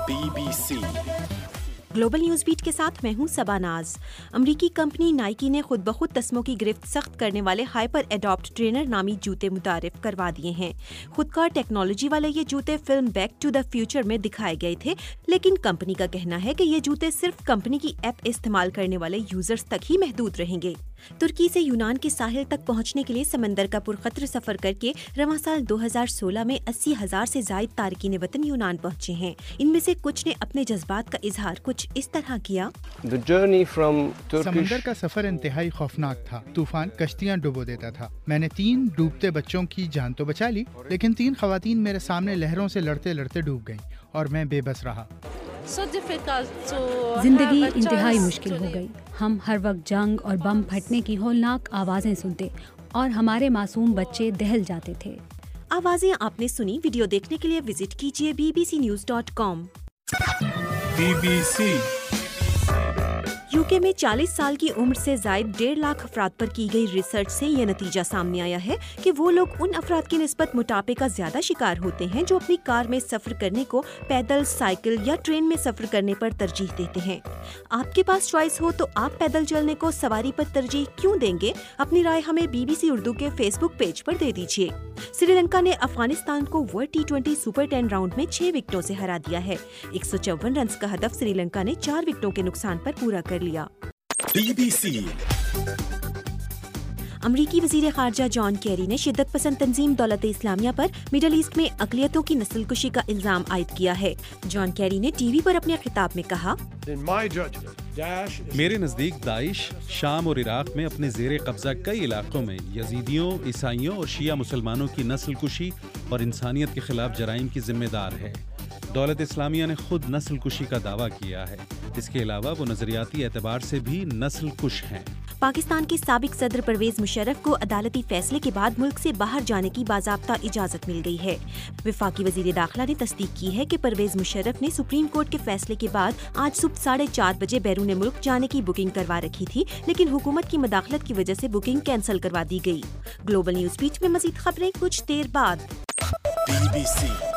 BBC global news beat के साथ मैं हूं सबानाज। अमरीकी कंपनी नाइकी ने खुद ब खुद तस्मों की गिरफ्त सख्त करने वाले हाइपर एडॉप्ट ट्रेनर नामी जूते मुतारिफ करवा दिए हैं। खुदकार टेक्नोलॉजी वाले ये जूते film Back to the Future में दिखाए गए थे, लेकिन कंपनी का कहना है कि ये जूते सिर्फ कंपनी की ऐप इस्तेमाल करने वाले यूजर्स तक ही महदूद रहेंगे। तुर्की से यूनान के साहिल तक पहुंचने के लिए समंदर का पुरखतरा सफर करके रवां साल 2016 में 80,000 से ज्यादा तारकीन वतन यूनान पहुंचे हैं। इनमें से कुछ ने अपने जज्बात का इजहार कुछ इस तरह किया। समंदर का सफर इंतहाई खौफनाक था। तूफान कश्तियां डुबो देता था। मैंने 3 डूबते बच्चों की जान तो बचा ली, लेकिन 3 खवातीन मेरे सामने लहरों से लड़ते लड़ते डूब गईं और मैं बेबस रहा। जिंदगी इंतहाई मुश्किल हो गई। हम हर वक्त जंग और बम फटने की होलनाक आवाजें सुनते और हमारे मासूम बच्चे दहल जाते थे। आवाजें आपने सुनी। वीडियो देखने के लिए विजिट कीजिए bbcnews.com। BBC यूके में 40 साल की उम्र से जायद 1.5 लाख अफराद पर की गई रिसर्च से ये नतीजा सामने आया है कि वो लोग उन अफराद की निस्बत मोटापे का ज्यादा शिकार होते हैं जो अपनी कार में सफर करने को पैदल, साइकिल या ट्रेन में सफर करने पर तरजीह देते हैं। आपके पास चॉइस हो तो आप पैदल चलने को सवारी पर तरजीह क्यों देंगे? अपनी राय हमें BBC उर्दू के फेसबुक पेज पर दे दीजिए। श्रीलंका ने अफगानिस्तान को वर्ल्ड T20 सुपर 10 राउंड में 6 विकेटों से हरा दिया है। 154 रन का हदफ श्रीलंका ने 4 विकेटों के नुकसान पर पूरा कर लिया। BBC अमरीकी वज़ीर ख़ारजा जॉन केरी ने शिद्दत पसंद तंजीम दौलत इस्लामिया पर मिडल ईस्ट में अक़लियतों की नस्लकुशी का इल्ज़ाम आयद किया है। जॉन केरी ने टीवी पर अपने खिताब में कहा, मेरे नज़दीक दाइश शाम और इराक में अपने ज़ेरे कब्ज़ा कई इलाकों में यजीदियों, ईसाइयों और शिया मुसलमानों की नस्लकुशी और इंसानियत के खिलाफ जराइम की जिम्मेदार है। दौलत इस्लामिया ने खुद नस्ल कुशी का दावा किया है। इसके अलावा वो नजरियाती एतबार से भी नस्ल कुश हैं। पाकिस्तान के साबिक सदर परवेज मुशर्रफ को अदालती फैसले के बाद मुल्क से बाहर जाने की बाज़ाब्ता इजाज़त मिल गई है। वफाकी वज़ीर दाखिला ने तस्दीक की है कि परवेज मुशर्रफ ने सुप्रीम कोर्ट के फैसले के बाद आज सुबह 4:30 बजे बैरून मुल्क जाने की बुकिंग करवा रखी थी, लेकिन हुकूमत की मदाखलत की वजह से बुकिंग कैंसिल करवा दी गई। ग्लोबल न्यूज बीट में मज़ीद खबरें कुछ देर बाद। BBC